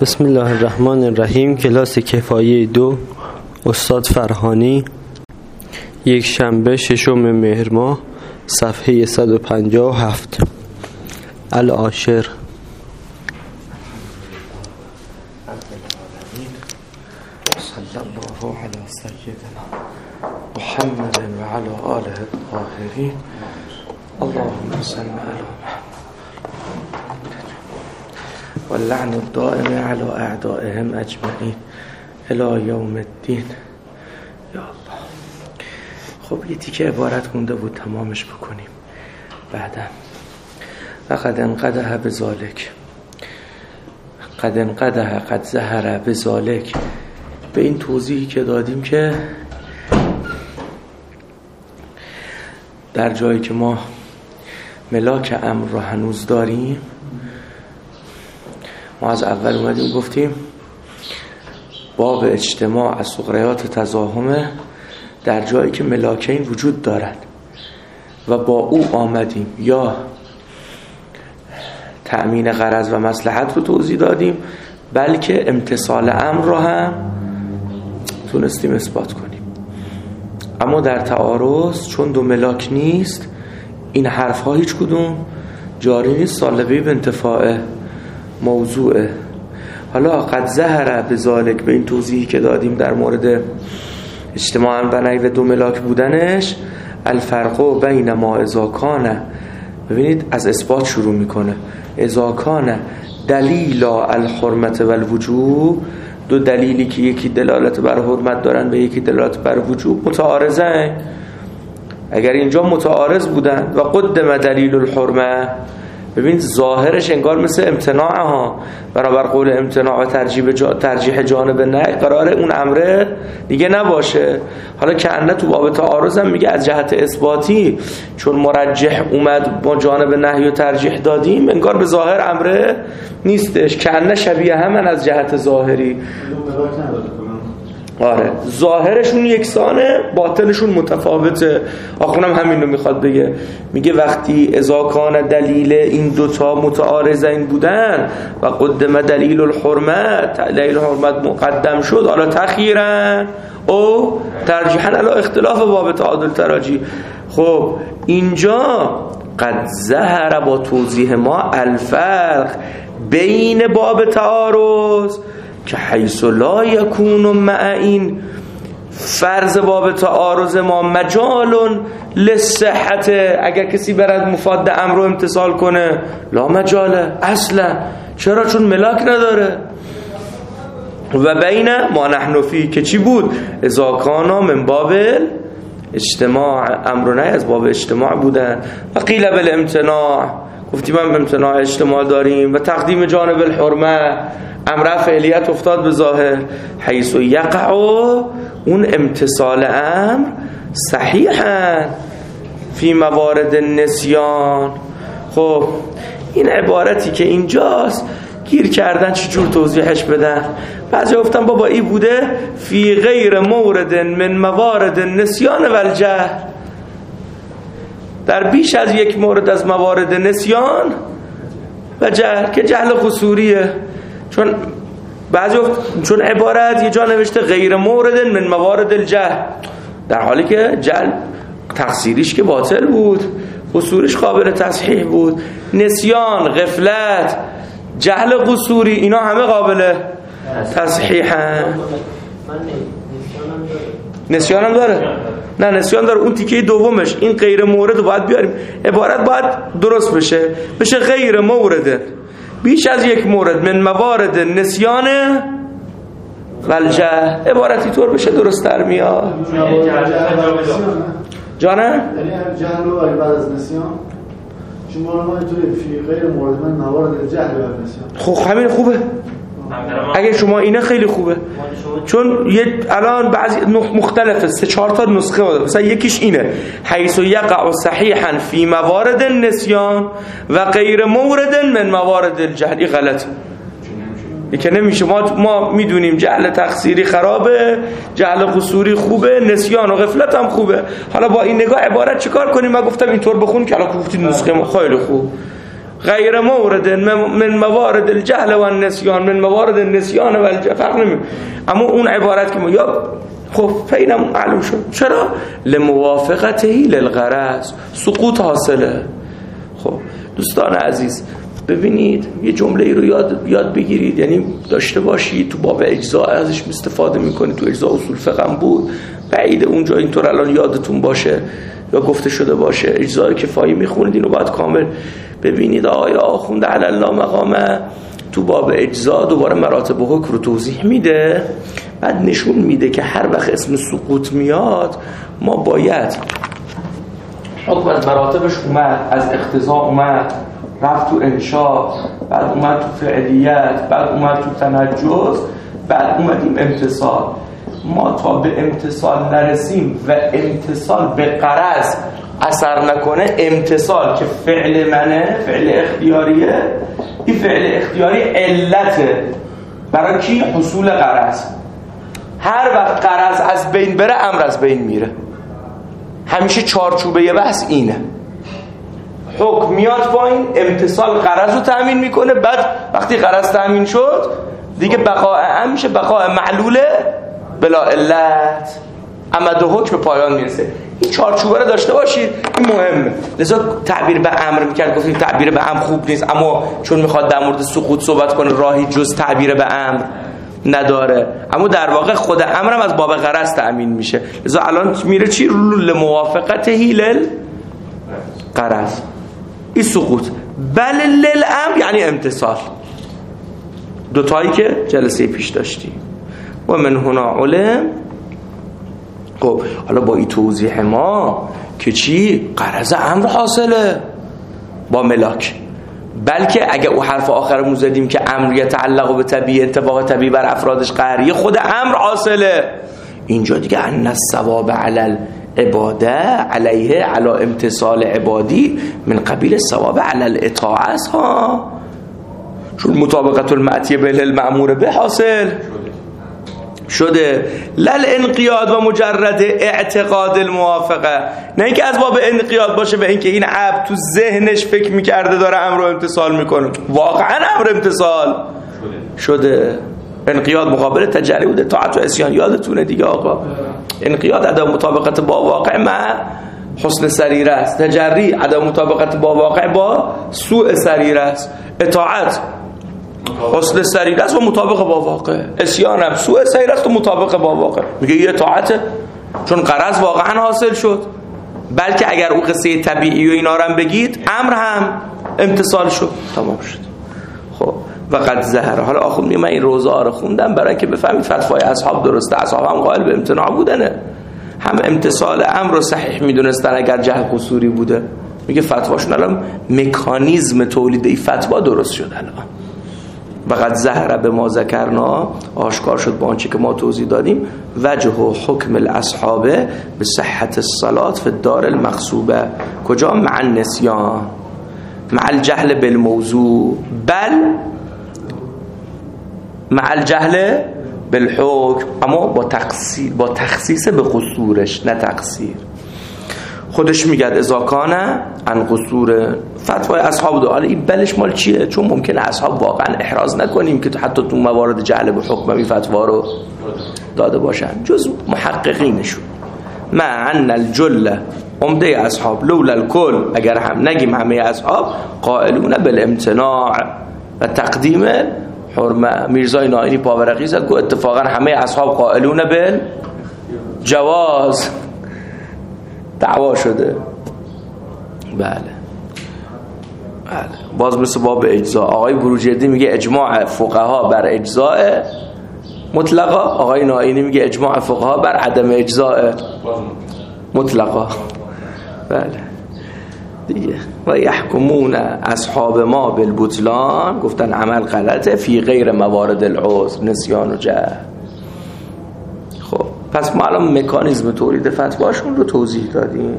بسم الله الرحمن الرحیم. کلاس کفایه 2 استاد فرهانی، یک شنبه 6 مهر ماه، صفحه 157. العاشر. صلی الله علی سیدنا محمد و علی آله الطاهرین. اللهم صل علی محمد واللعن الدائم على اعدائهم اجمعین الی یوم الدین. یا الله. خب یه تیکه عبارت مونده بود تمامش بکنیم بعدا. قد انقدح بذالک، قد انقدح، قد ظهر بذالک. به این توضیحی که دادیم که در جایی که ما ملاک امر رو هنوز داریم، ما از اول اومدیم گفتیم باب اجتماع از سغریات تزاحمه در جایی که ملاکین وجود دارند و با او آمدیم، یا تأمین غرض و مصلحت رو توضیح دادیم، بلکه امتصال امر رو هم تونستیم اثبات کنیم. اما در تعارض چون دو ملاک نیست، این حرف ها هیچ کدوم جاری نیست، سالبه به انتفاع موضوعه. حالا قد ظهر بذالک، به این توضیحی که دادیم در مورد اجتماع بنی و دو ملاک بودنش، الفرق بین ما اذا کان، ببینید از اثبات شروع میکنه، اذا کان دلیل الحرمت و الوجوب، دو دلیلی که یکی دلالت بر حرمت دارن و یکی دلالت بر وجوب متعارضن. اگر اینجا متعارض بودن و قدم دلیل الحرمه، ببین ظاهرش انگار مثل امتناع ها، برابر قول امتناع و ترجیح جانب نه، قراره اون امره دیگه نباشه. حالا که انه تو باب تعارض هم میگه از جهت اثباتی چون مرجح اومد با جانب نهی و ترجیح دادیم، انگار به ظاهر امره نیستش، که انه شبیه همن از جهت ظاهری. آره، ظاهرشون یکسانه، باطنشون متفاوته. آخونم همین رو میخواد بگه، میگه وقتی اذا کان دلیل این دوتا متعارضین بودن و قدم دلیل الحرمت، دلیل الحرمت مقدم شد، حالا تخییرن او ترجیحاً علی اختلاف باب تعادل تراجی. خب اینجا قد ظهر با توضیح ما الفرق بین باب تعارض که حیث لا یکون مع این فرض باب تعارض ما مجال للصحت، اگر کسی برد مفاد امر رو امتصال کنه لا مجاله اصلا. چرا؟ چون ملاک نداره. و بین ما نحن فی، که چی بود؟ اذا کانا من باب اجتماع، امر نه از باب اجتماع بودن. و قیل بالامتناع، گفتیم هم امتناع اجتماع داریم و تقدیم جانب الحرمه، امر فعلیت افتاد به ظاهر، حیث یقع اون امتصال امر صحیحا فی موارد النسیان. خب این عبارتی که اینجاست گیر کردن چجور توضیحش بدن. بعضی گفتن بابا این بوده فی غیر مورد من موارد النسیان و الجهل، در بیش از یک مورد از موارد نسیان و جهل، که جهل قصوریه. چون بعضی چون عبارت یه جا نوشته غیر مورد من موارد الجهل، در حالی که جهل تقصیریش که باطل بود، قصوریش قابل تصحیح بود. نسیان، غفلت، جهل قصوری، اینا همه قابل تصحیحن. نسیان هم داره؟ نه نسیان داره. اون تیکه دومش، این غیر مورد رو باید بیاریم، عبارت باید درست بشه غیر مورد، بیش از یک مورد من موارد نسیان و الجهل، عبارتی طور بشه درست در میاد. جانه؟ یعنی جهل رو بعد از نسیان شما رو ما اینطوری فی غیر مورد من موارد الجهل و نسیان. خب همین خوبه. اگه شما اینه خیلی خوبه، چون الان بعضی مختلفه، 3-4 تا نسخه داره. مثلا یکیش اینه حیث یقع صحیحا فی موارد النسیان و غیر مورد من موارد الجهل. غلطه، که نمیشه. ما میدونیم جهل تقصیری خرابه، جهل قصوری خوبه، نسیان و غفلت هم خوبه. حالا با این نگاه عبارت چیکار کنیم؟ من گفتم اینطور بخون که الان گفتید نسخه ما خیلی خوب، غیر مورد من موارد الجهل و النسیان، من موارد النسیان و الجهل، فرق نمی. اما اون عبارت که ما یا خب فینم معلوم شد. چرا؟ لموافقتهی للغرض، سقوط حاصله. خب دوستان عزیز ببینید یه جمله ای رو یاد بگیرید، یعنی داشته باشید تو باب اجزا ازش استفاده میکنید. تو اجزا اصول فقه بود، بعید اونجا اینطور الان یادتون باشه یا گفته شده باشه. اجزای کفایی میخونید، اینو باید کامل ببینید. آقای آخوند علی الله مقامه تو باب اجزا دوباره مراتب حکم رو توضیح میده، بعد نشون میده که هر وقت اسم سقوط میاد ما باید حکم از مراتبش اومد، از اقتضا اومد، رفت تو انشاء، بعد اومد تو فعلیت، بعد اومد تو تنجز، بعد اومدیم امتصال. ما تا به امتصال نرسیم و امتصال به غرض اثر نکنه، امتصال که فعل منه، فعل اختیاریه، این فعل اختیاری علته برای کی؟ حصول غرض. هر وقت غرض از بین بره امر از بین میره. همیشه چارچوبه بحث اینه. حکم میاد پایین، امتصال غرض رو تأمین میکنه، بعد وقتی غرض تأمین شد دیگه بقاء هم میشه، بقاء معلوله بلا علت، عمد و حکم به پایان میرسه. این چارچوبه رو داشته باشید، این مهمه. لذا تعبیر به امر میکرد، گفتیم تعبیر به امر خوب نیست، اما چون میخواد در مورد سقوط صحبت کنه راهی جز تعبیر به امر نداره. اما در واقع خود امرم از باب غرض تأمین میشه. لذا الان میره چی؟ لموافقت هیلل غرض، این سقوط. بل للامر یعنی امتصال، دوتایی که جلسه پیش داشتیم. و من هنا علم. خب حالا با این توضیح ما که چی؟ غرض امر حاصله با ملاک، بلکه اگه او حرف آخر رو زدیم که امر یتعلق به طبیعه، اتفاق طبیعی بر افرادش قهریه، خود امر حاصله. اینجا دیگه ان الثواب علی العباده علیه علی امتصال عبادی من قبیل الثواب علی الاطاعه ها، چون مطابقت المعتی به المأمور به حاصل شده. لل انقیاد و مجرد اعتقاد الموافقه، نه اینکه از باب انقیاد باشه به اینکه این عبد تو ذهنش فکر میکرده داره امر رو امتصال میکنه، واقعا امر امتصال شده. انقیاد مقابل تجری بوده، طاعت و عصیان. یادتونه دیگه آقا، انقیاد عدم مطابقت با واقع مع حسن سریره است، تجری عدم مطابقت با واقع با سوء سریره است، اطاعت حسن سریره است و مطابق با واقع، عصیان هم سوء سریره است و مطابق با واقع. میگه یه اطاعته چون غرض واقعا حاصل شد. بلکه اگر اون قصه طبیعی و اینا رو هم بگید، امر هم امتصال شد، تمام شد. خب و قد ظهر. حالا آخوند میگه من این روزا رو خوندم برای اینکه بفهمید فتوای اصحاب درسته. اصحاب هم قائل به امتناع بودنه، هم امتصال امر رو صحیح میدونستن اگر جهل قصوری بوده. میگه فتواشون الان مکانیزم تولید این فتوا درست شد الان. و قد ظهر به ما ذکرنا، آشکار شد با آنچه که ما توضیح دادیم، وجه و حکم الاصحاب به صحت الصلاة فی الدار المغصوبه. کجا؟ مع النسیان، مع الجهل بالموضوع، بل مع الجهل بالحکم، اما با تخصیص به قصورش، نه تقصیر. خودش میگه اذا کان عن قصور فتوای اصحاب دو. حالا این بلش مال چیه؟ چون ممکنه اصحاب واقعا احراز نکنیم که حتی تو موارد جهل به حکم این فتوا رو داده باشن، جز محققینشون. مع ان الجل، عمده اصحاب، لولا الکل، اگر هم نگیم همه اصحاب، قائلون بالامتناع و تقدیم حرمه. میرزای نائینی پاورقی زد که اتفاقا همه اصحاب قائلون بالجواز. دعوا شده. بله باز مثل باب اجزا، آقای بروجردی میگه اجماع فقها بر اجزاء مطلقا، آقای نائینی میگه اجماع فقها بر عدم اجزاء مطلقا. بله دیگه. و یحکمون اصحاب ما بالبطلان، گفتن عمل غلطه فی غیر موارد العذر، نسیان و جهل. خب پس ما الان مکانیزم تولید فتواشون رو توضیح دادیم.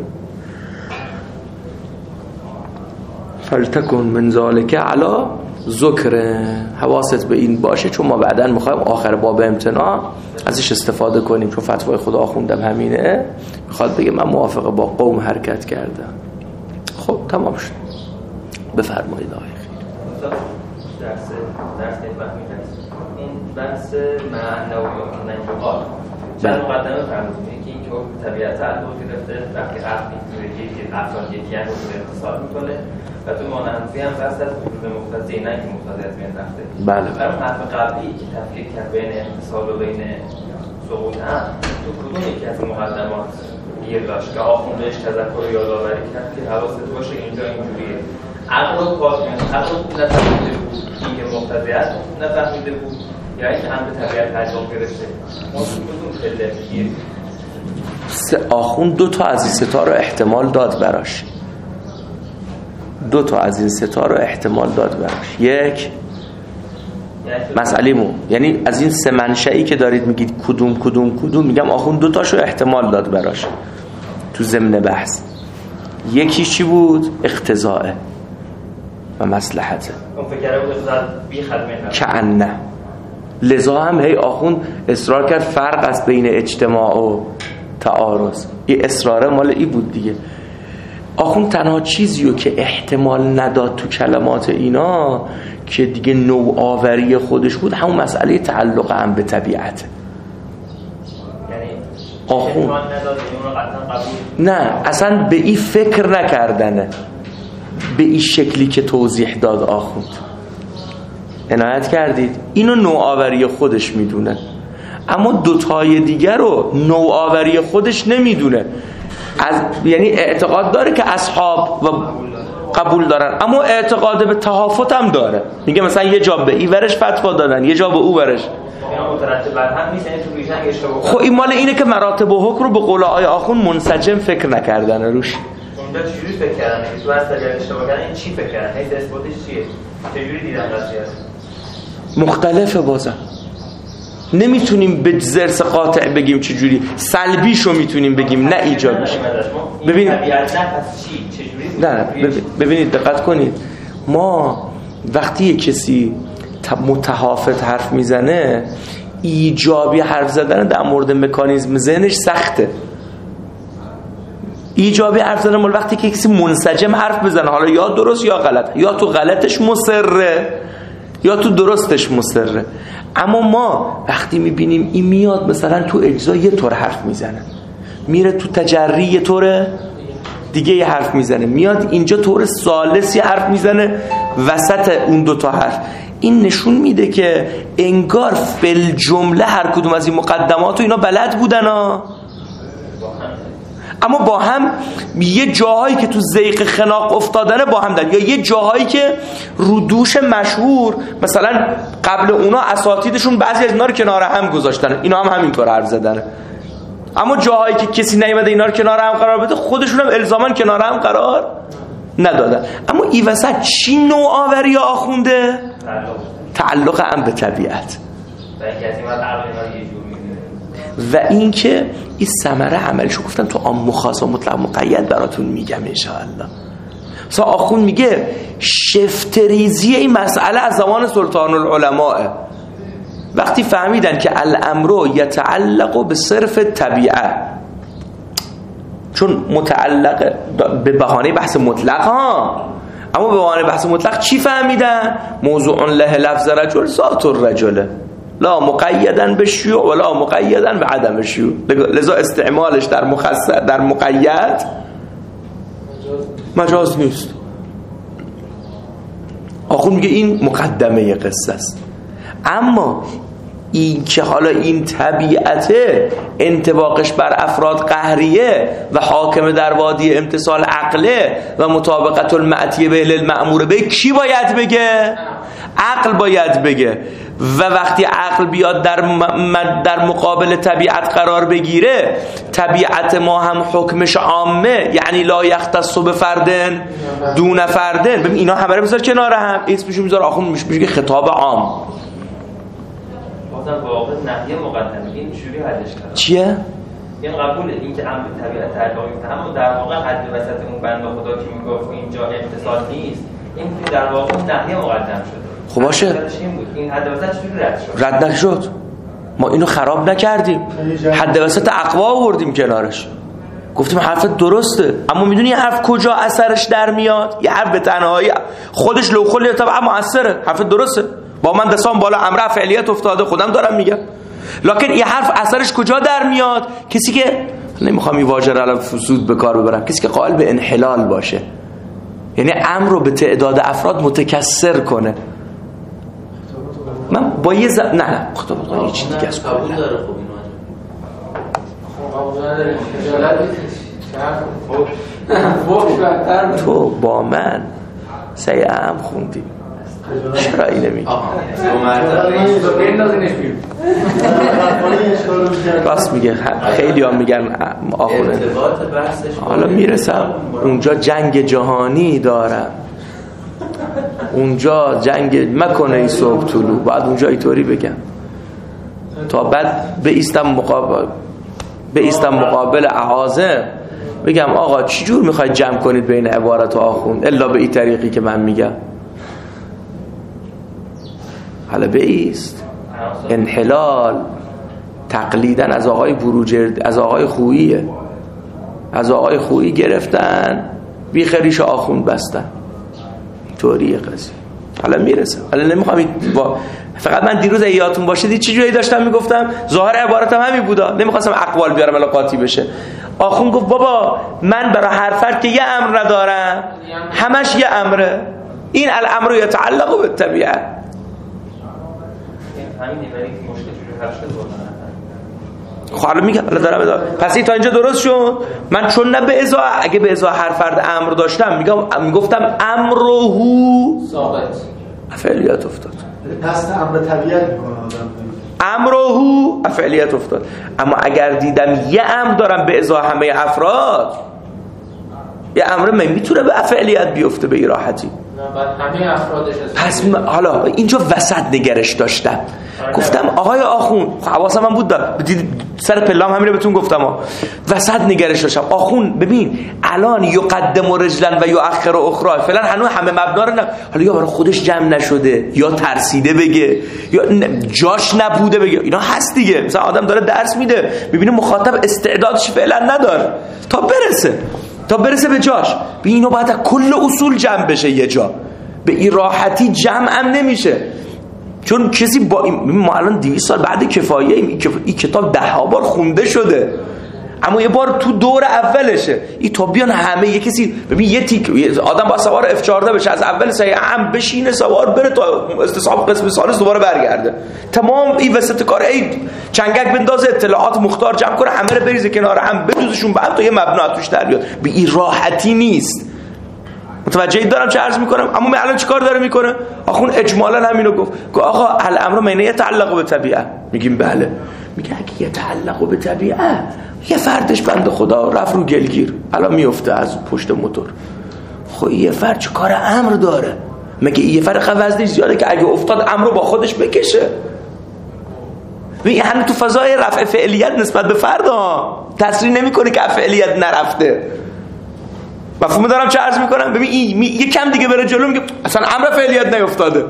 فلتکن من ذالک علی ذکر، حواست به این باشه، چون ما بعداً میخوایم آخر باب امتناع ازش استفاده کنیم، چون فتوای خدا خوندم همینه، میخواد بگه من موافقه با قوم حرکت کردم. خب تمام شد، بفرمایید آقای. درس فهمی هست این بحث معنوی و نجوقات چند مقدمه فرمودیم که این که طبیعت تعلق گرفته وقتی عقل یک افراد یکی هم رو اتصال میکنه و تو مانندی هم بحث از وجود مقتضی نه که مقتضی از بین رفته. بله. برای حرف قبلی که تفکیک کرد بین اتصال و بین سقوط هم تو کدوم یکی از مقدمات گیر داشت که آخوندش تذکر رو یادآوری کرد که حواست باشه اینجا اینجوریه. عقل رو نفهمیده بود این که مقتضی است نفهمیده بود یا اینکه هم به طبیعت تعلق گرفته. ما کدوم خیلی گیر آخوند 2 تا از این 3 تا رو احتمال داد براش. 2 تا از این 3 تا رو احتمال داد براش. یک مسئله یعنی از این 3 منشئی که دارید میگید کدوم میگم آخوند 2 تاشو احتمال داد براش تو ضمن بحث. یکی چی بود؟ اقتضاء و مصلحته. اون فکر بود اقتضاء بی خدمت کأنه. لذا هم هی آخوند اصرار کرد فرق است بین اجتماع و تعارض. این اصراره مال ای بود دیگه. آخوند تنها چیزیو که احتمال نداد تو کلمات اینا که دیگه نوآوری خودش بود همون مسئله تعلق هم به طبیعت. یعنی آخوند نه اصلا به این فکر نکردنه، به این شکلی که توضیح داد آخوند. عنایت کردید؟ اینو نوآوری خودش میدونه، اما 2 تای دیگر رو نوآوری خودش نمیدونه. یعنی اعتقاد داره که اصحاب و قبول دارن، اما اعتقاد به تهافت هم داره. میگه مثلا یه جا به این ورش فتوا دادن، یه جا به او ورش. خب این مال اینه که مراتب و حکم رو به قول آقای آخوند منسجم فکر نکردن روش. اونجا چجوری فکر کردن؟ تو اصلا اشتباه کردن این چی فکر کردن؟ این اثباتش چیه؟ چجوری دیدن قضیه؟ مختلفه بازم. نمیتونیم به ضرس قاطع بگیم چجوری، سلبیشو میتونیم بگیم نه ایجابیش. ببینید ببینید دقت کنید، ما وقتی کسی متهافت حرف میزنه ایجابی حرف زدن در مورد مکانیزم ذهنش سخته. ایجابی حرف زدن مال وقتی که کسی منسجم حرف بزنه، حالا یا درست یا غلط، یا تو غلطش مصره یا تو درستش مصره. اما ما وقتی میبینیم این میاد مثلا تو اجزا یه طور حرف میزنه، میره تو تجری یه طور دیگه یه حرف میزنه، میاد اینجا طور ثالثی حرف میزنه وسط اون 2 تا حرف، این نشون میده که انگار فل جمله هر کدوم از این مقدمات و اینا بلد بودن اما با هم یه جاهایی که تو زیق خناق افتادنه با هم دادن، یا یه جاهایی که رودوش مشهور مثلا قبل اونا اساتیدشون بعضی از اینا رو کنار هم گذاشتن، اینا هم همینطور حرف زدن. اما جاهایی که کسی نیومده اینا رو کنار هم قرار بده خودشون هم الزاما کنار هم قرار ندادن. اما این وسط چی نوآوری آخونده؟ تعلق هم به طبیعت و این که این ثمره عملشو گفتن تو عام خاص و مطلق مقید براتون میگم انشاءالله. مثلا آخوند میگه شفتریزی این مسئله از زمان سلطان العلماء، وقتی فهمیدن که الامر یتعلق به صرف طبیعه، چون متعلق به بهانه بحث مطلق اما به بهانه بحث مطلق چی فهمیدن؟ موضوع له لفظ رجل ذات الرجل لا مقیدن به شیوع ولا مقیدن به عدم شیوع، لذا استعمالش در مقید مجاز نیست. آخوند میگه این مقدمه قصه است. اما این که حالا این طبیعته انطباقش بر افراد قهریه و حاکم در وادی امتصال عقله و مطابقت المعتیه به المأمور به کی باید بگه؟ عقل باید بگه. و وقتی عقل بیاد در مقابل طبیعت قرار بگیره، طبیعت ما هم حکمش عامه، یعنی لا یختص بفردن دون فردن. ببین اینا همه رو بذار کنار هم، اسمشو میذار آخوند میشه خطاب عام. مثلا واقع نحیه مقدمه این چجوری حلش کرد؟ چیه؟ این قبول این که امر طبیعت تعلق می‌کنه، اما در واقع حد وسط اون بنده خدا که میگفت اینجا اتصال نیست، این در واقع نحیه مقدم شده. خب باشه، این حد وسط چجوری رد شد؟ رد نشد، ما اینو خراب نکردیم، حد وسط اقوا آوردیم کنارش. گفتیم حرفت درسته، اما میدونی یه حرف کجا اثرش در میاد؟ یه حرف به تنهایی خودش لو کلی طبعا مؤثره، حرفت درسته، با من دستام بالا امر فعلیت افتاده، خودم دارم میگم. لکن یه حرف اثرش کجا در میاد؟ کسی که نمیخوام این واژه رو الان فسود به کار ببرم، کسی که قائل به انحلال باشه، یعنی امر رو به تعداد افراد متکثر کنه. من با یه نه خطاب القرآن یه چیز دیگه است. قبول داره. خب اینو تو با من سیعم خوندی، چرا اینه میگی؟ راست میگه، خیلی هم میگن آخونه. حالا میرسم اونجا جنگ جهانی دارم، اونجا جنگ مکنه ای صبح طلوع، بعد اونجا اینطوری بگم تا بعد به ایستم مقابل اعاظم بگم آقا چی جور میخواید جمع کنید بین عبارت و آخوند الا به این طریقی که من میگم؟ حالا بیست انحلال تقلیدن از آقای بروجرد، از آقای خوییه، از آقای خویی گرفتن بیخریش آخوند بستن، طوریه قضیه. حالا میرسم، حالا نمیخوام فقط من دیروز ایاتون باشه دید چه جوری داشتم میگفتم، ظاهر عبارتم همین بودا، نمیخواستم اقوال بیارم الا قاطی بشه. آخوند گفت بابا من برای هر فرد که یه امر ندارم، همش یه امره، این الامر یتعلق بالطبیعه. همین دیگری که مشکل جوری حل شد حالا میگم، حالا دارم ادامه. پس این تا اینجا درست شد. من چون نه به ازا، اگه به ازا هر فرد امر داشتم میگفتم امره ثابت فعلیت افتاد، پس امر طبیعت میکنه آدم، امره فعلیت افتاد. اما اگر دیدم یه امر دارم به ازا همه افراد، یه امر من میتونه به فعلیت بیفته به این راحتی. همه افرادش پس حالا اینجا وسط نگرش داشتم، گفتم آقای آخوند، حواسم من بود سر پلام همین رو بهتون گفتم وسط نگرش داشتم. آخوند ببین الان یقدم رجلا و یؤخر اخرى، فعلا هنوز همه مبنا رو حالا یا برای خودش جمع نشده یا ترسیده بگه یا جاش نبوده بگه، اینا هست دیگه. مثلا آدم داره درس میده ببینه مخاطب استعدادش فعلا نداره تا برسه به جاش، به اینو باید کل اصول جمع بشه یه جا، به این راحتی جمع هم نمیشه. چون کسی با ما الان 200 سال بعد کفایه این کتاب 10 بار خونده شده، اما یه بار تو دور اولشه. این تا بیان همه یه کسی ببین یه تیک آدم با سوار F14 بشه، از اول سیعم بشینه سوار بره تا استصحاب قسم ثالث دوباره برگرده، تمام این وسط کار ای چنگک بندازه، اطلاعات مختار جمع کنه، همه رو بریزه کنار هم، بدوزشون به هم تا یه مبنا توش در بیاد. به این راحتی نیست. متوجه دارم چه عرض میکنم؟ اما من الان چیکار داره میکنه؟ آخون اجمالا همینو گفت آقا الامر معنی یتعلق به طبیعه. میگیم بله. میگه اگه یتعلق به طبیعه، یه فردش بنده خدا رفت رو گلگیر الان میفته از پشت موتور، خب یه فرد چه کار امر داره؟ مگه یه فرد وزنش زیاده که اگه افتاد امر رو با خودش بکشه؟ این همین تو فضای رفع فعلیت نسبت به فرد تصریح نمیکنه که فعلیت نرفته. مفهوم دارم چه عرض میکنم؟ ببین این یه کم دیگه بره جلو میگه اصلا امر فعلیت نیفتاده،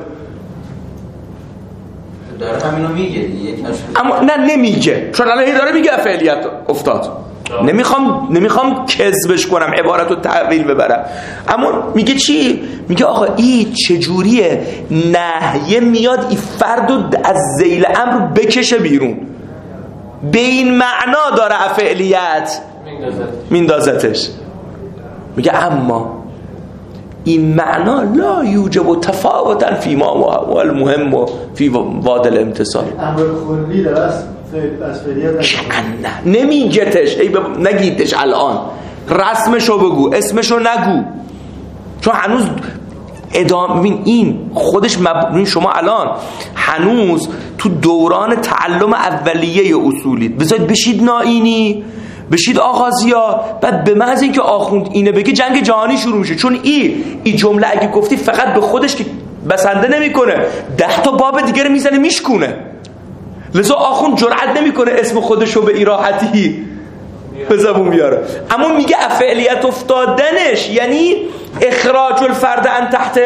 داره همینو میگه اما نه نمیگه، چون الان داره میگه فعلیت افتاد. نمیخوام کذبش کنم، عبارت رو تعویل ببرم، اما میگه چی؟ میگه آقا این چجوریه نهیه میاد این فردو از ذیل امر بکشه بیرون، به این معنا داره فعلیت میندازتش. میگه اما این معنا لا یوجب تفاوتا فی ما و المهم و فی واد الامتصال. امر کلی داره از فعلیت نمیگتش، نگیدش الان، رسمشو بگو، اسمشو نگو، چون هنوز ادامه این خودش شما الان هنوز تو دوران تعلم اولیه اصولید، بذارید بشید نائینی، بشید آغازیا، بعد به محض اینکه آخوند اینه بگه جنگ جهانی شروع میشه. چون این جمله اگه گفتی فقط به خودش که بسنده نمیکنه، 10 تا باب دیگه رو میزنه میشکونه، لذا آخوند جرئت نمیکنه اسم خودشو به این راحتی به زبون بیاره. اما میگه فعلیت افتادنش یعنی اخراج الفرد عن تحت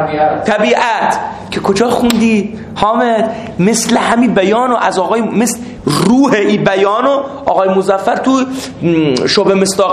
طبیعت. که کجا خوندی حامد؟ مثل همین بیانو از آقای روح این بیانو آقای مظفر تو شبه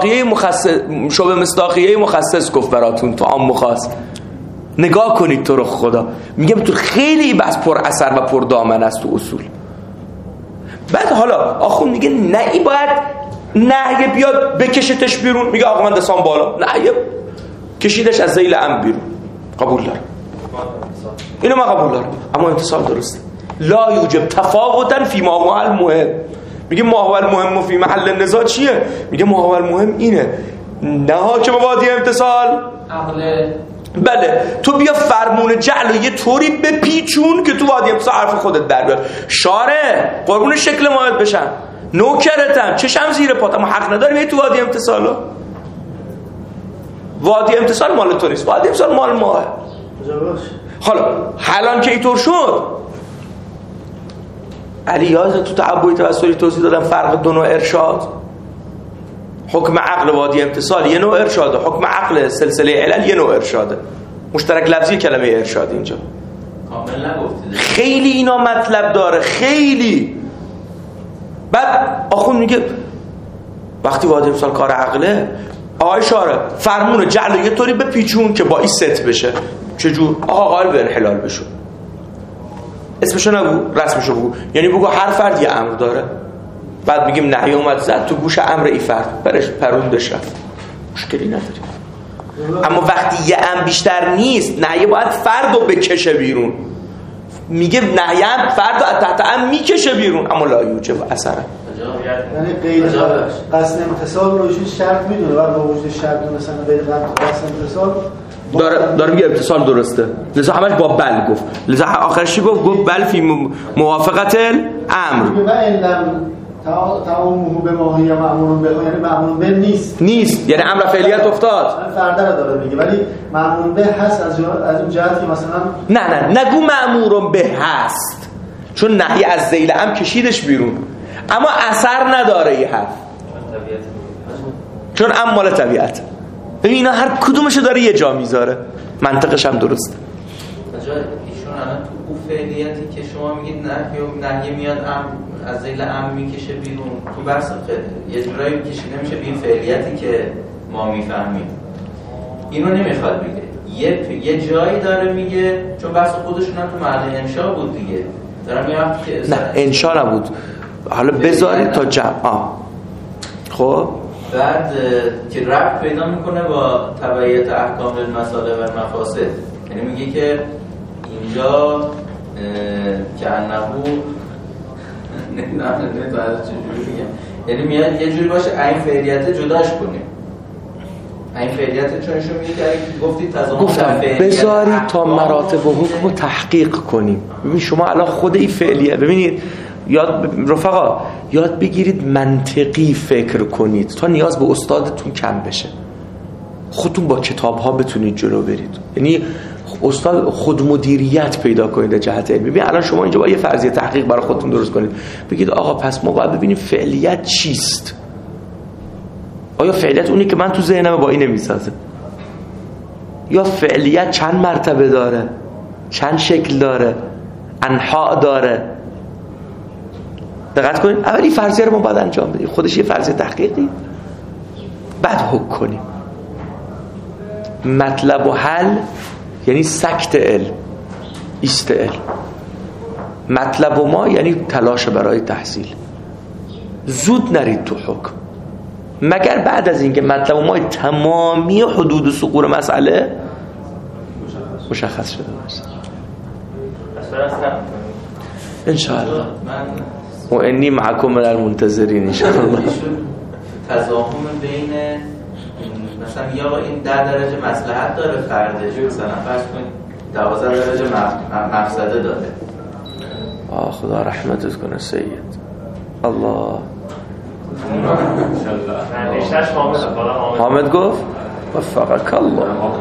مصداقیه مخصص گفت براتون تو عام خاص. نگاه کنید تو رو خدا، میگم تو خیلی بس پر اثر و پر دامن است تو اصول. بعد حالا آخون میگه نه ای باید نهی بیاد بکشتش بیرون، میگه آقا من دستام بالا، نهی کشیدش از ذیل ام بیرون، قبول دارم، اینو من قبول دارم، اما امتصال درسته. لا یوجب تفاوتا فی ما هو المهم. میگه ما هو المهم فی محل نزاع چیه؟ میگه ما هو المهم اینه، نه حاکم وادی امتصال عقل. بله تو بیا فرمون جعل یه طوری بپیچون که تو وادی امتصال حرف خودت در بیاد. شاره قربون شکل ماهت بشم، نوکرتم، چشم زیر پاتم، حق نداری تو وادی امتصال. وادی امتصال مال تو نیست، وادی امتصال مال ماه. حالا حالا که اینطور شد، علی یاد تو تعبوی توسلی توضیح دادم فرق دو نوع ارشاد. حکم عقل وادی امتصال یه نوع ارشاده، حکم عقل سلسله علل یه نوع ارشاده. مشترک لفظی کلمه ارشاد اینجا کامل نگفتید. خیلی اینا مطلب داره، خیلی. بعد آخون میگه وقتی وادی امتصال کار عقله، آقای شاره فرمون جعل یه طوری بپیچون که با این ست بشه. چجور؟ آقا قائل به انحلال بشو، اسمشو نگو، رسمشو بگو، یعنی بگو هر فرد یه امر داره. بعد میگیم نهی اومد زد تو گوش امر ای فرد، برش پروندش رفت، مشکلی نداری. اما وقتی یه امر بیشتر نیست، نهی باید فردو بکشه بیرون. میگه نهی هم فردو از تحت امر میکشه بیرون، اما لا یوجب اثره. یعنی غیر قصد امتصال رو شرط میدونه و با وجود شرط دونستن غیر قصد امتصال داره میگه امتصال درسته، لذا همش با بل گفت، لذا آخرش چی گفت بل فی موافقت الامر. و علم تعامله به ماهی معمول به، یعنی معمول به نیست، یعنی امر فعلیت افتاد، فردا رو داره میگه، ولی معمول به هست از اون جهت که مثلا نه نگو معمول به هست، چون نهی از ذیل ام کشیدش بیرون، اما اثر نداره این حرف، چون ام مال طبیعت. ببین اینا هر کدومشو داره یه جا میذاره، منطقش هم درسته. ایشون الان تو اون فعلیتی که شما میگید نهی میاد از ذیل ام میکشه بیرون، تو بحث یه جورایی کشیده میشه به این فعلیتی که ما میفهمیم. اینو نمیخواد بگه، یه جایی داره میگه، چون بحث خودشون هم تو معنی انشاء بود دیگه، دارم یه وقتی که نه انشاء نبود، حالا بذارید تا جمع. خب بعد که ربط پیدا میکنه با تبعیت احکام المصالح و المفاسد، یعنی میگه که اینجا که انهو نمیدونم چجوری میگم، یعنی میاد یه جوری باشه این فعلیت جداش کنیم، این فعلیت چونشون میگه که گفتید تضامن گفتم بذارید تا مراتب و حکم رو تحقیق کنیم. ببین شما الان خود این فعلیه، ببینید رفقا یاد بگیرید منطقی فکر کنید تا نیاز به استادتون کم بشه، خودتون با کتاب ها بتونید جلو برید، یعنی استاد خودمدیریت پیدا کنید جهت علمی. ببین الان شما اینجا با یه فرضیه تحقیق برای خودتون درست کنید، بگید آقا پس ما باید ببینیم فعلیت چیست، آیا فعلیت اونی که من تو ذهنم با این نمیسازه، یا فعلیت چند مرتبه داره، چند شکل داره، انحاء داره. دقت کنید، اول این فرضیه رو ما باید انجام بدیم، خودش یه فرضیه تحقیقی، بعد حکم کنیم. مطلب و حل یعنی سکت علم، ایست علم. مطلب و ما یعنی تلاش برای تحصیل. زود نرید تو حکم، مگر بعد از اینکه مطلب و ما تمامی حدود و ثغور مسئله مشخص شده باشه. انشاءالله و انی معکم من المنتظرین انشاءالله. تضاهم بین مثلا یا این 10 درجه مصلحت داره فردش، مثلا فرض کنید 12 درجه مفسده داره. خدا رحمتت کنه سید. الله حامد گفت وفقک الله.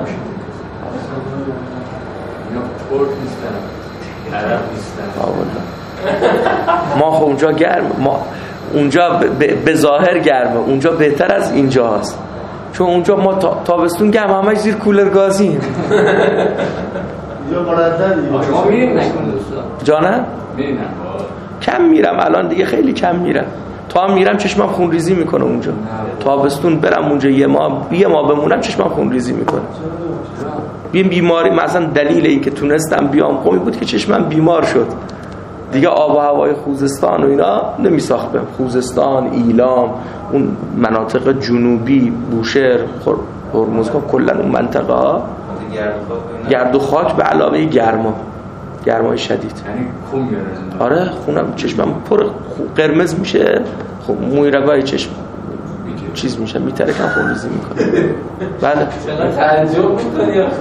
ما خب اونجا گرم، ما اونجا به ظاهر گرمه، اونجا بهتر از اینجا هست، چون اونجا ما تابستون گرم همش زیر کولر گازیم. اینجا مرددی شما میریم نکنه دوستان؟ جانم؟ میریم کم میرم الان دیگه، خیلی کم میرم. تا میرم چشمم خون ریزی میکنه اونجا. تابستون برم اونجا یه ماه بمونم چشمم خون ریزی میکنه. بیماری مثلا دلیل این که تونستم بیام قومی بود که چشمم بیمار شد دیگه. آب و هوای خوزستان و اینا نمیساختم. خوزستان، ایلام، اون مناطق جنوبی، بوشهر، هرمزگان، کلا اون منطقه ها گرد و خاک به علاوه گرمای شدید. یعنی خون میاره. آره خونم چشمم پر قرمز میشه. خب موی رگای چشم چیز میشه، میترکم، خون ریزی میکنه. بله تعجب میکنی آخه؟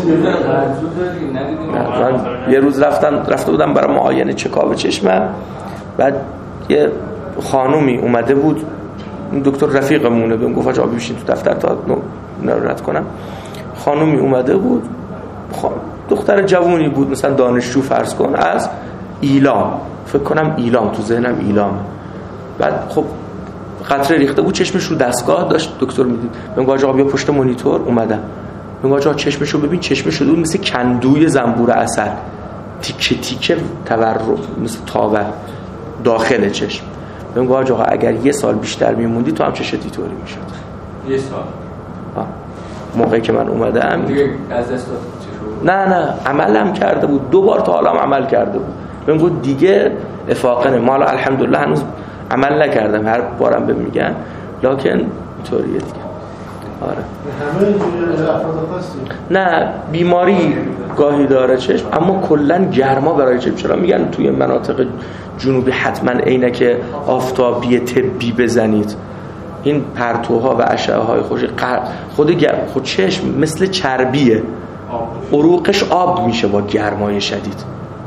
من یه روز رفته بودم برای معاینه چکاب چشمم، بعد یه خانومی اومده بود، این دکتر رفیقمونه، بهم گفت آقا بشین تو دفتر تا رد کنم. خانومی اومده بود، دختر جوونی بود، مثلا دانشجو فرض کن، از ایلام، فکر کنم ایلام، تو ذهنم ایلام. بعد خب قطره ریخته بود، چشمش رو دستگاه داشت، دکتر میدید. من گفتم آقا بیا پشت مانیتور. اومدم من گفتم آقا چشمشو ببین. چشمش بود مثل کندوی زنبور عسل، تیکه تیکه تورم، مثل تاور داخل چشم. من گفتم آقا اگر یه سال بیشتر میموندی تو هم چشت اینطوری میشد. یه سال موقعی که من اومدم دیگه از دست نه عملم کرده بود 2 بار، تا حالا هم عمل کرده بود. من گفتم دیگه افاقه ما الحمدلله هنوز عمل نکردم، هر بارم بهم میگن، لکن اینطوریه دیگه. آره همه اینجوری افراد خاصی؟ نه بیماری گاهی داره چشم، اما کلا گرما برای چشم. چرا میگن توی مناطق جنوبی حتما عینک آفتابی طبی بزنید؟ این پرتوها و اشعه های خود چشم مثل چربیه، عروقش آب میشه با گرمای شدید.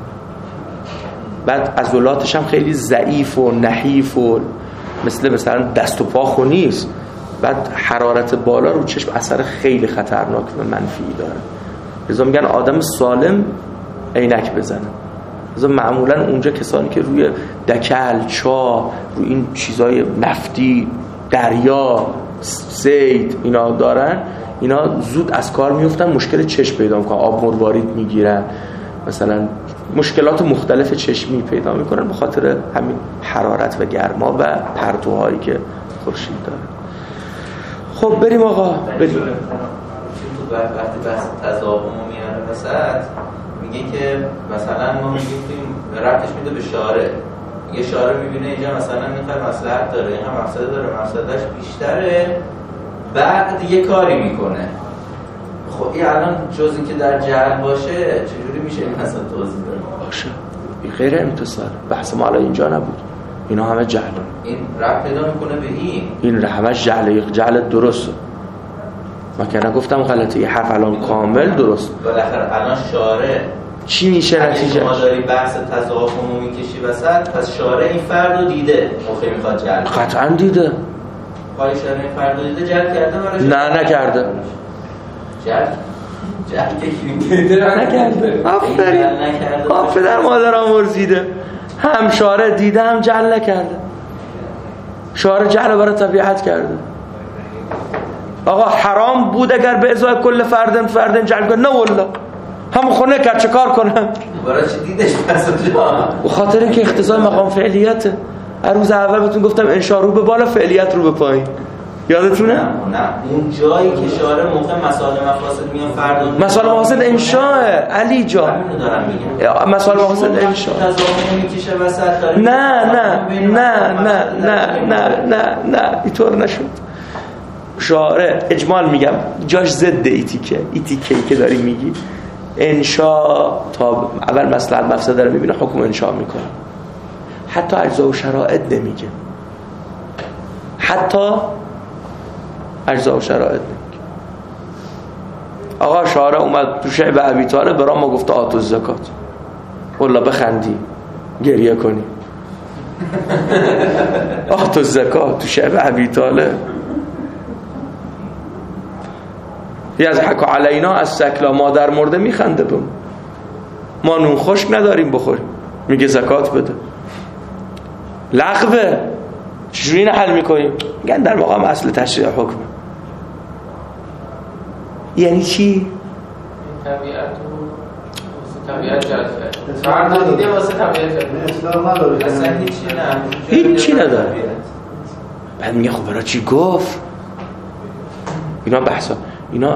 بعد عضلاتش هم خیلی ضعیف و نحیف و مثلا دست و پا خو نیست. بعد حرارت بالا رو چشم اثر خیلی خطرناک و منفی داره. لذا میگن آدم سالم عینک بزنه. لذا معمولا اونجا کسانی که روی دکل، چاه، روی این چیزای نفتی، دریا، صید اینا دارن، اینا زود از کار میفتن، مشکل چشم پیدا میکنن، آب مروارید میگیرن، مثلا مشکلات مختلف چشمی پیدا میکنن به خاطر همین حرارت و گرما و پرتوهایی که خورشید داره. خب بریم آقا، بریم. تو وقتی بحث تضاهم میاره وسط، میگه که مثلا ما میگیم ربطش میده به شارع. یه شارع میبینه اینجا مثلا میخواد مصلحت داره، اینها مقصد داره، مقصدش بیشتره، بعد یه کاری میکنه. خب این الان جز این که در جهل باشه چجوری میشه این مثلا توضیح داره؟ باشه غیر امتصال، بحث ما الان اینجا نبود، اینا همه جهل. این ربط پیدا میکنه به این همه جهل درسته. من که نگفتم غلطه، یه حرف الان کامل درست. بالاخره الان شارع چی میشه نتیجه؟ ما داری بحث تضاهم رو میکشی وسط، پس شارع این فرد رو دیده، موقعی میخواد جلب قطعا دیده. پای شارع این فرد رو دیده، جلب کرده؟ نه نکرده. جلب که نکرده. آفرین پدر مادرم ورزیده، هم شارع دیده هم جل نکرده. شارع جل برای طبیعت کرده. آقا حرام بود اگر به ازای کل فردن جل کنه؟ نه والله، همون خونه کرد، چه کار کنم؟ برای چی دیدش پس اونجا؟ به خاطر اینکه اختزال مقام فعلیته. هر روز اول بهتون گفتم انشاء رو به بالا، فعلیت رو به پایین. یادتونه؟ نه اون جایی که شارع موقع مسائل مفاسد میان فرد مسائل مفاسد انشاء علی جان، مسائل مفاسد انشاء. نه اینطور نشد. شارع اجمال میگم جاش ضد ایتیکه که داری میگی، انشاء تا اول مصلحت مفسده رو میبینه حکم انشاء میکنه. حتی اجزا و شرایط نمیگه، حتی اجزا و شرایط نمیگه. آقا شارع اومد تو شعب ابی طالب برام ما گفته آتو زکات، والله بخندی گریه کنی. آتو زکات تو شعب ابی طالب. یضحک علینا از سکلا، مادر مرده میخنده بهم، ما نون خشک نداریم بخوریم، میگه زکات بده. لغوه. چجوری اینو حل میکنیم؟ میگن در مقام اصل تشریع حکم. یعنی چی؟ طبیعت جذبه فرد دیده واسه طبیعت جذبه اطلاق نداره اصلا هیچی نه هیچی نداره. بعد میگه خب برای چی گفت؟ اینا بحثا اینا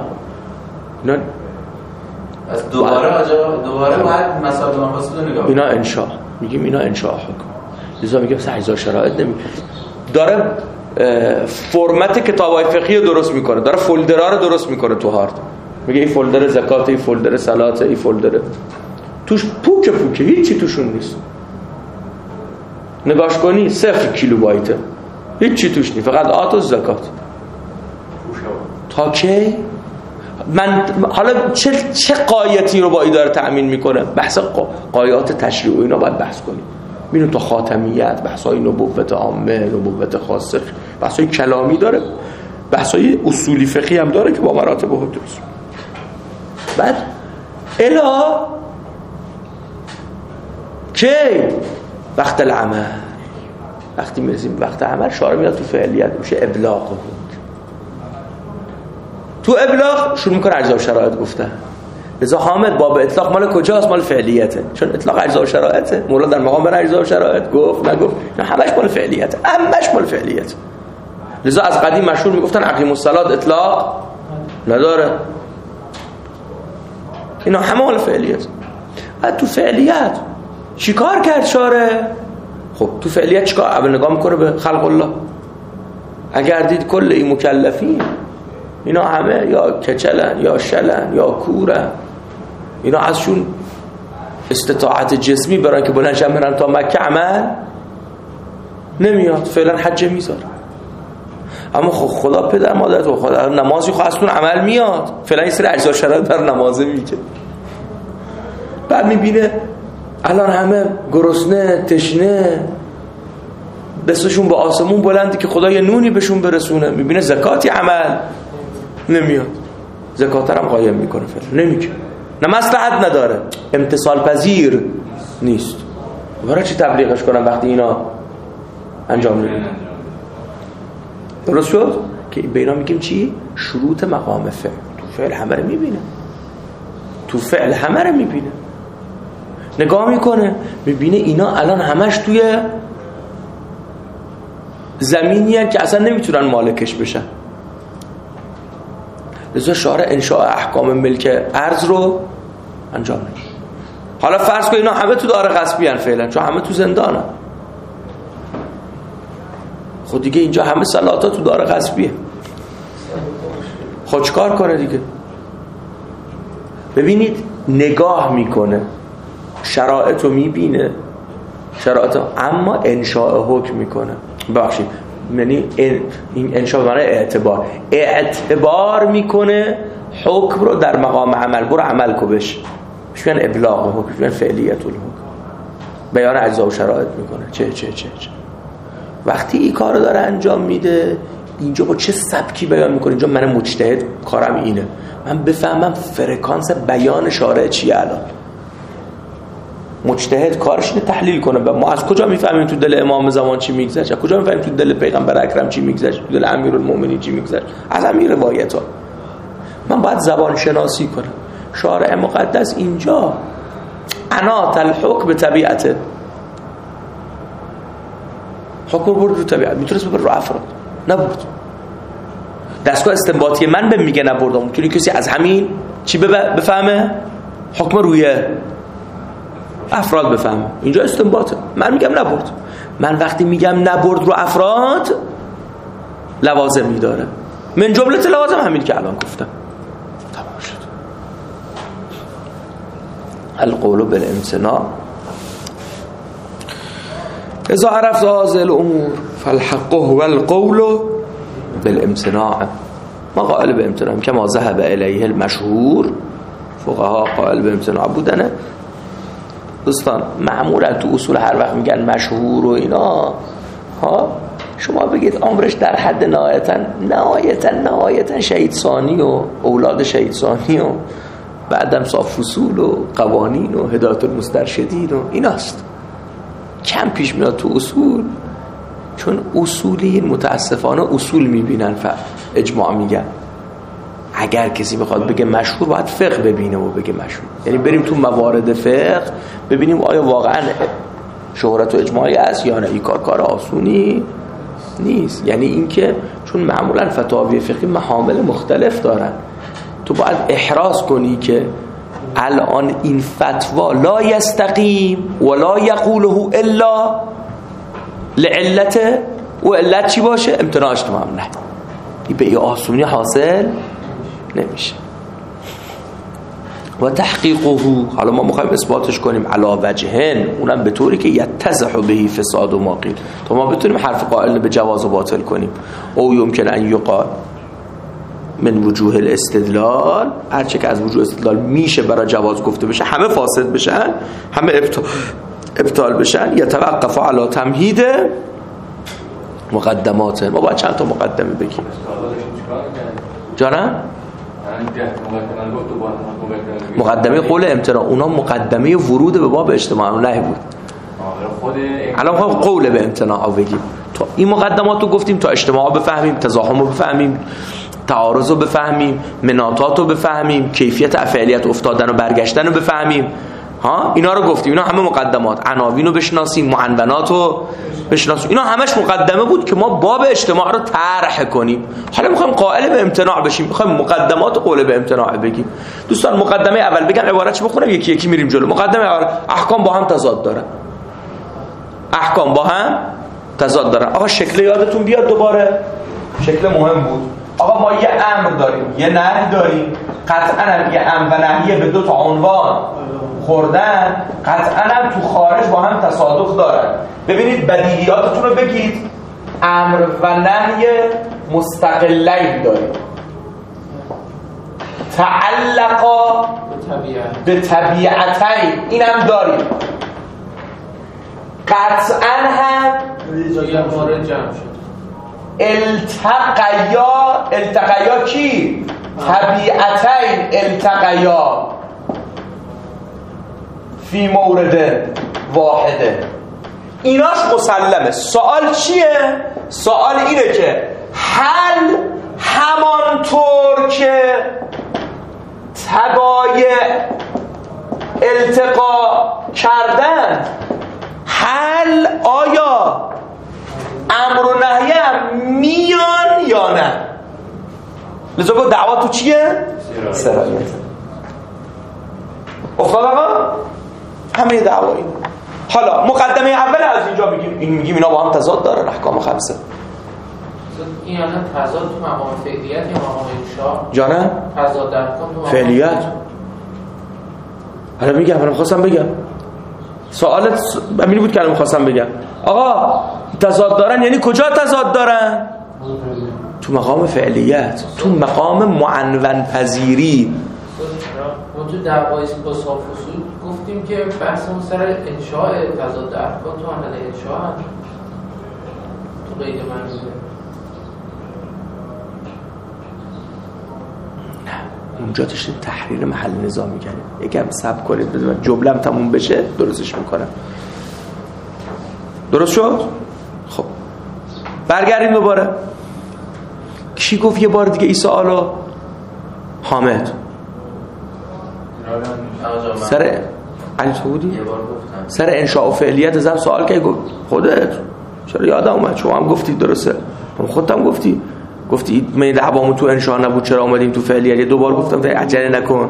از دوباره باید مسائل مقاصد رو نگاه اینا انشاء میگیم اینا انشاء حکم. لذا میگم اجزا شرایط داره فرمت کتابای فقهی رو درست میکنه، داره فولدرها رو درست میکنه تو هارد. میگه این فولدر زکات، این فولدر صلات، این فولدر توش پوکه هیچی توشون نیست. نگاش کنی 0 کیلوبایته، هیچی توش نیست، فقط آت و زکات. تا کی؟ من حالا چه قایتی رو با ای داره تأمین میکنه؟ بحث قایات تشریع و اینا باید بحث کنیم. ببینیم تو خاتمیت بحثای نبوت عامه، نبوت خاصه، بحثای کلامی داره، بحثای اصولی فقهی هم داره که با مراتب و حدود. بعد الا کی؟ وقت العمل. وقتی میرسیم وقت عمل شارع میاد تو فعلیت میشه ابلاغ بود. تو ابلاغ شروع میکنه اجزا و شرایط گفتن. لذا حامد باب اطلاق مال کجاست؟ مال فعلیته. چون اطلاق اجزا و شرایطه. مولا در مقام بر اجزا و شرایط گفت نگفت، نه همش مال فعلیته، همش مال فعلیته. لذا از قدیم مشهور میگفتن اقیم الصلات اطلاق نداره، اینا همه مال فعلیت. بعد تو فعلیت چیکار کرد شارع؟ خب تو فعلیت چیکار؟ اول نگاه میکنه به خلق الله. اگر دید کل این مکلفین اینا همه یا کچلن یا شلن یا کورن، اینا ازشون استطاعت جسمی برای که بلندشن برن تا مکه عمل نمیاد، فعلا حج میذاره. اما خدا پدر مادرت و خدا نمازی خب ازتون عمل میاد، فعلا این سری اجزا شرایط بر نمازه میگه. بعد میبینه الان همه گرسنه تشنه، دستشون به آسمون بلندی که خدا یه نونی بهشون برسونه. میبینه زکاتی عمل نمیاد، زکات هم قایم میکنه، فعلا نمیگه، نه مصلحت نداره، امتصال پذیر نیست. برای چی تبلیغش کنم وقتی اینا انجام نمیدن؟ درست شد که به اینا میگیم چی؟ شروط مقام فعل. تو فعل همه رو میبینه، تو فعل همه رو میبینه، نگاه میکنه میبینه اینا الان همش توی زمینیه که اصلا نمیتونن مالکش بشن. لذا شارع انشاء احکام ملک ارض رو انجام میده. حالا فرض کن اینا همه تو دار غصبی ان فعلا، چون همه تو زندانن. خود دیگه اینجا همه صلات‌ها تو دار غصبیه، خود چکار کنه دیگه؟ ببینید نگاه میکنه، شرایط رو میبینه، شرایط، اما انشاء حکم میکنه. ببخشید، یعنی این انشاء به معنی اعتبار میکنه حکم رو در مقام عمل. برو عمل کو بش میگن ابلاغ حکم، میگن فعلیت الحکم، بیان اجزا و شرایط میکنه. چه وقتی این کارو داره انجام میده، اینجا با چه سبکی بیان میکنه؟ اینجا من مجتهد کارم اینه، من بفهمم فرکانس بیان شارع چیه. الان مجتهد کارش اینه تحلیل کنه. ما از کجا میفهمیم تو دل امام زمان چی میگذشت؟ از کجا میفهمیم تو دل پیغمبر اکرم چی میگذشت؟ تو دل امیرالمومنین چی میگذشت؟ از همین روایت‌ها من باید زبان شناسی کنم. شارع مقدس اینجا عنات الحکم به طبیعته، حکم برد رو طبیعت، میتونست ببر رو افراد، نبرد. دستگاه استنباطی من به میگه نبردم، میتونی کسی از همین چی بفهمه؟ حکم روی افراد بفهمه. اینجا استنباطه، من میگم نبرد. من وقتی میگم نبرد رو افراد لوازمی داره، من جمله لوازم همین که الان گفتم. تمام شد. القول بالامتناع اذا عرفت هذه الامور فالحق هو القول بالامتناع. ما قائل به امتناع كما ذهب الیه المشهور، فقها قائل به امتناع بودنه. دوستان معمولا تو اصول هر وقت میگن مشهور و اینا ها، شما بگید عمرش در حد نهایتا شهید ثانی و اولاد شهید ثانی و بعدم صاف فصول و قوانین و هدایت المسترشدین و ایناست. کم پیش میاد تو اصول، چون اصولی متاسفانه اصول میبینن اجماع میگن. اگر کسی بخواد بگه مشهور باید فقه ببینه و بگه مشهور، یعنی بریم تو موارد فقه ببینیم آیا واقعا شهرت و اجماعی است یا نه. این کار آسونی نیست. یعنی اینکه چون معمولا فتاوی فقهی محامل مختلف دارن، تو باید احراز کنی که الان این فتوا لا یستقیم ولا یقوله الا لعلته، و علت چی باشه؟ امتناعش تمام. نه، این به آسونی حاصل نمیشه. و تحقیقه، حالا ما میخوایم اثباتش کنیم علی وجهن، اونم به طوری که یتضح به فساد و ما قیل، تا ما بتونیم حرف قائل به جواز و باطل کنیم. او یمکن ان یقال من وجوه الاستدلال، هرچه که از وجوه استدلال میشه برای جواز گفته بشه، همه فاسد بشن، همه ابطال بشن. یتوقف علی تمهید مقدمات. ما باید چند تا مقدمه بگیم. جانم؟ مقدمه قول امتناع، اونا مقدمه ورود به باب اجتماع نه بود. الان میخوایم قول به امتناع بگیم. تا این مقدمات رو گفتیم تا اجتماع بفهمیم، تزاحم رو بفهمیم، تعارض رو بفهمیم، مناطات رو بفهمیم، کیفیت افعالیت افتادن و برگشتن رو بفهمیم. اینا رو گفتیم، اینا همه مقدمات. عناوین رو بشناسیم، معنونات رو بشناسیم، اینا همش مقدمه بود که ما باب اجتماع رو طرح کنیم. حالا میخوایم قائل به امتناع بشیم، میخوایم مقدمات قول به امتناع بگیم. دوستان مقدمه اول بگم، عبارتش بخونم یکی یکی میریم جلو. مقدمه اول، احکام با هم تضاد دارن. احکام با هم تضاد دارن. آقا شکل یادتون بیاد دوباره، شکل مهم بود. آقا ما یه امر داریم، یه نهی داریم. قطعاً هم یه امر و نهی به دو تا عنوان خوردن، قطعاً هم تو خارج با هم تصادف دارن. ببینید بدیهیاتتون رو بگید. امر و نهی مستقلین داریم، تعلقا به طبیعتین اینم داریم. قطعاً هم التقیا کی؟ طبیعتین التقیا فی مورد واحده. ایناش مسلمه. سوال چیه؟ سوال اینه که هل همانطور که طبایع التقا کردن، هل آیا امر و نهی هم میان یا نه؟ لذا گفت دعوا تو چیه؟ سرایت. افتاد آقا؟ همه دعوا این. حالا مقدمه اول از اینجا میگیم اینا با هم تضاد دارن. احکام خمسه این الان تضاد تو مقام فعلیت یا مقام انشاء؟ جانم؟ تضاد در احکام تو فعلیت. حالا میگم، حالا میخواستم بگم سوالت همین بود که الان میخواستم بگم. آقا تضاد دارن یعنی کجا تضاد دارن؟ تو مقام فعلیت، تو مقام معنون پذیری. ما تو دعوای با صاف اصول گفتیم که بحثمون سر انشاء تضاد در احکام تو عمل انشاء هم تو قید منظوره. اونجا داشتیم تحریر محل نظام میکنیم. یکم صبر کنید بذارید جمله‌ام تموم بشه درستش میکنم. درست شد؟ خب برگردیم دوباره. کی گفت یه بار دیگه این سوالو؟ حامد. سر علی تو بودی؟ سر انشاء و فعلیت زم سوال که گفت خودت. چرا یادم اومد شما هم گفتید درسته. خودت هم گفتی من دعوامون تو انشاء نبود چرا اومدیم تو فعلیت. یه دوبار گفتم تا عجله نکن.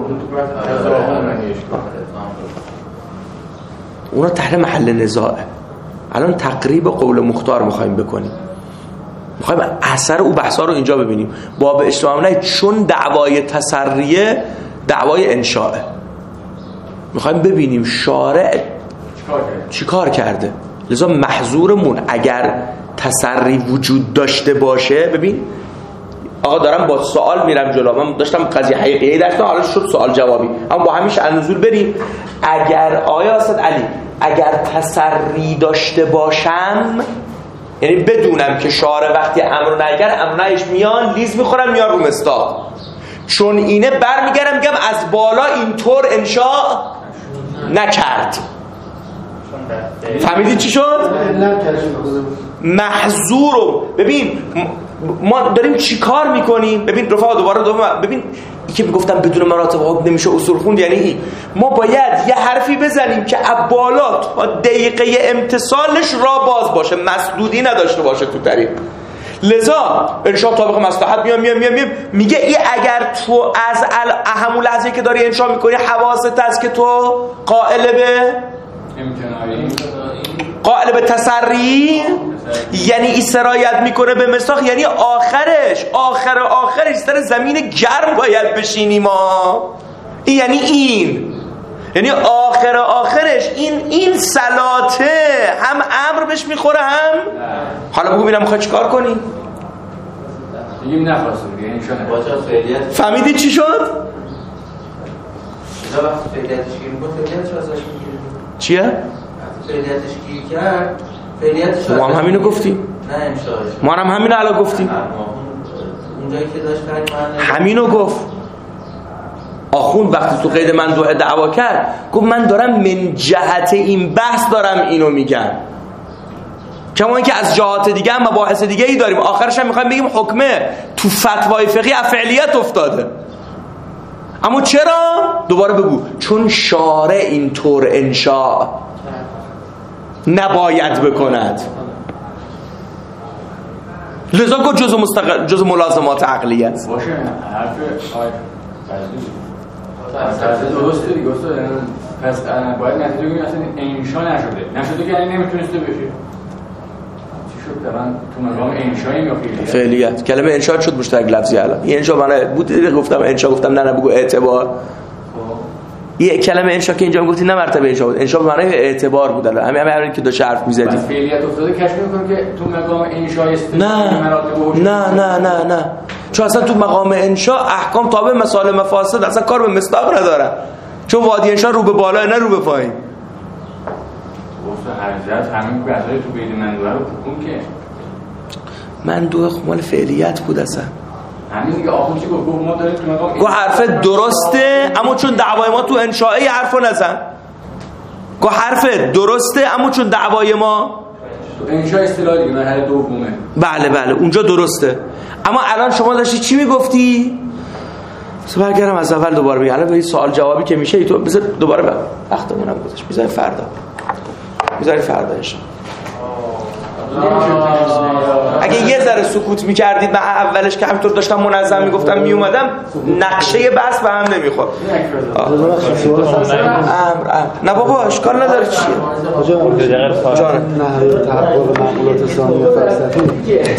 اونا تحت محل نزاعه. الان تقریب قول مختار میخوایم بکنیم. میخوایم اثر او بحثا رو اینجا ببینیم. باب اجتماع نه، چون دعوای تسریه دعوای انشاءه. میخوایم ببینیم شارع چیکار کرده. لذا محظورمون اگر تسری وجود داشته باشه، ببین آقا دارم با سوال میرم جلو، من داشتم قضیه حقیقی داشتم، حالا شد سوال جوابی، اما با همیشه النزول بریم. اگر آیا استاد علی اگر تسری داشته باشم، یعنی بدونم که شارع وقتی امر و نهیش میان لیز میخورم میان رو مستاق، چون اینه برمیگردم میگم از بالا اینطور انشاء نکرد. فهمیدی چی شد؟ محظورم. ببین ما داریم چی کار میکنیم؟ ببین رفقا دوباره ببین این که میگفتم بدون مراتب حکم نمیشه اصول خوند، یعنی این ما باید یه حرفی بزنیم که بالا تا دقیقه امتصالش را باز باشه، مسدودی نداشته باشه تو طریق. لذا انشاء طابق مصلحت میام میگه این اگر تو از همون لحظه که داری انشاء میکنی حواست هست که تو قائل به تسری، یعنی این سرایت میکنه به مساق، یعنی آخرش سر زمین گرم باید بشینی ما. این یعنی آخرش این صلاته هم امر بهش میخوره هم حالا بگو ببینم میخوای چیکار کنی؟ بگیم نخواست دیگه این شونه. فهمیدی چی شد؟ چیه؟ فعلیتش گیر کرد، فعلیتش ما هم همینو گفتیم. نه امشاش ما هم همینو الان گفتیم. اونجایی که داشت همینو گفت آخوند وقتی تو قید من دعوا کرد، گفت من دارم من جهت این بحث دارم اینو میگم، کما اینکه از جهات دیگه هم مباحث دیگه ای داریم، آخرش هم میخوایم بگیم حکمه تو فتوای فقهی فعلیت افتاده. اما چرا؟ دوباره بگو چون شارع اینطور انشاء نباید بکند، لذا گفت جزء ملازمات عقلی است. باشه حرف درسته دیگه استاد، پس باید نتیجه بگیریم اصلا انشاء نشده که یعنی نمیتونسته بشه. چی شد الان تو مقام انشاء یا فعلیت؟ کلمه انشاء شد مشترک لفظی. الان این انشاء معنی بود گفتم انشاء، گفتم نه بگو اعتبار. یه کلمه انشاء که اینجا گفتی نه مرتبه انشاء بود، انشاء به معنی اعتبار بود. الان همین که داشت حرف می‌زدی بس فعلیت افتاده کشف می‌کنم که تو مقام انشاء نه چون اصلا تو مقام انشاء احکام تابع مسائل مفاسد اصلا کار به مصداق ندارن، چون وادی انشاء رو به بالا نه رو به پایین. گفت حضرت همین بحثای تو بید مندوه رو حکم که مندوه مال فعلیت بود اصلا. همین دیگه آخون چی گفت ما داریم تو مقام گفت حرف درسته اما چون دعوای ما تو انشاءی حرفو نزن. گفت حرف درسته اما چون دعوای ما تو انشاء اصطلاح دیگه مرحله دومه. بله اونجا درسته. اما الان شما داشتی چی میگفتی؟ برگردم از اول دوباره بگم. الان به این سوال جوابی که میشه تو بذار دوباره وقتمونم گذاشت. بذار فردا انشاء. اگه یه ذره سکوت میکردید من اولش که همینطور داشتم منظم میگفتم میومدم نقشه بحث به هم نمیخورد. نه بابا اشکال نداره. چیه جان تحقق معقولات ثانیه فلسفی